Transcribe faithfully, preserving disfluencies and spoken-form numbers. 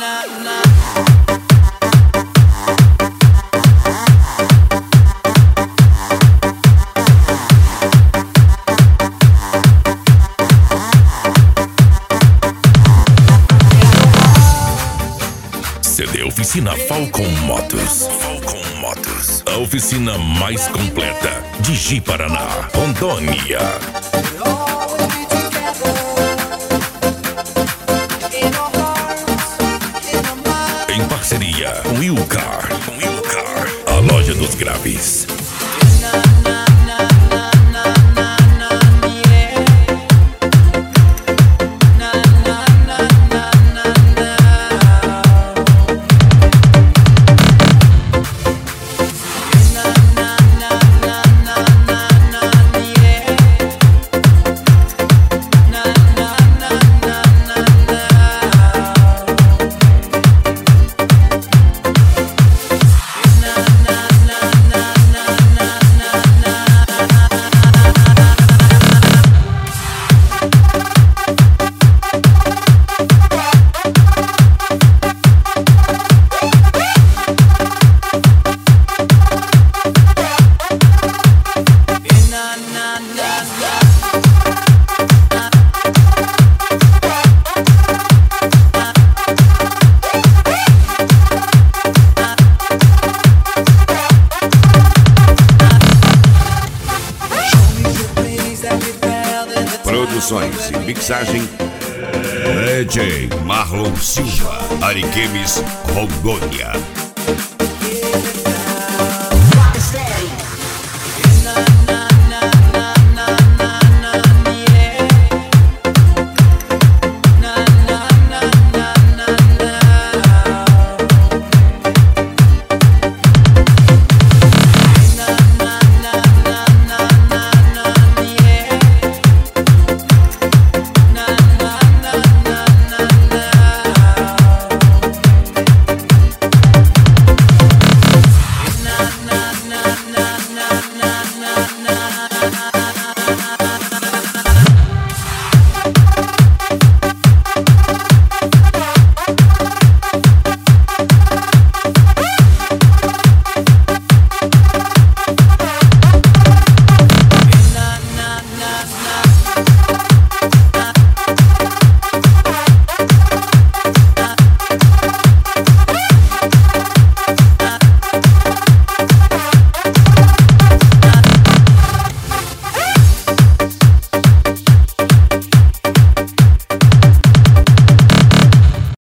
C D Oficina Falcon Motos. Falcon Motos. A oficina mais completa de Ji-Paraná, Rondônia. Em parceria com Wilcar. Com Wilcar, a loja dos graves. Produções e mixagem D J Marlon Silva, Ariquemes, Rondônia.